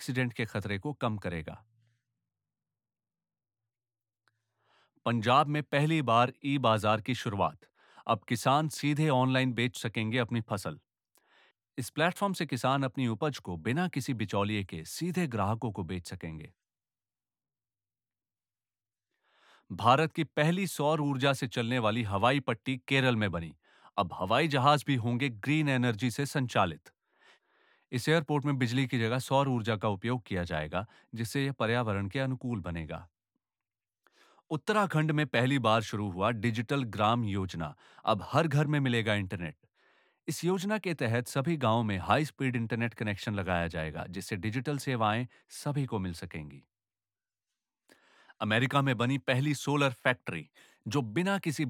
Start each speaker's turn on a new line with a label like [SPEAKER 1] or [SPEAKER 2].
[SPEAKER 1] Accident के खतरे को कम करेगा। पंजाब में पहली बार ई बाजार की शुरुआत। अब किसान सीधे ऑनलाइन बेच सकेंगे अपनी फसल। इस प्लेटफॉर्म से किसान अपनी उपज को बिना किसी बिचौलिए के सीधे ग्राहकों को बेच सकेंगे। भारत की पहली सौर ऊर्जा से चलने वाली हवाई पट्टी केरल में बनी। अब हवाई जहाज भी होंगे ग्रीन एनर्जी से संचालित। इस एयरपोर्ट में बिजली की जगह सौर ऊर्जा का उपयोग किया जाएगा, जिससे यह पर्यावरण के अनुकूल बनेगा। उत्तराखंड में पहली बार शुरू हुआ डिजिटल ग्राम योजना। अब हर घर में मिलेगा इंटरनेट। इस योजना के तहत सभी गांवों में हाई स्पीड इंटरनेट कनेक्शन लगाया जाएगा, जिससे डिजिटल सेवाएं सभी को मिल सकेंगी। अमेरिका में बनी पहली सोलर फैक्ट्री, जो बिना किसी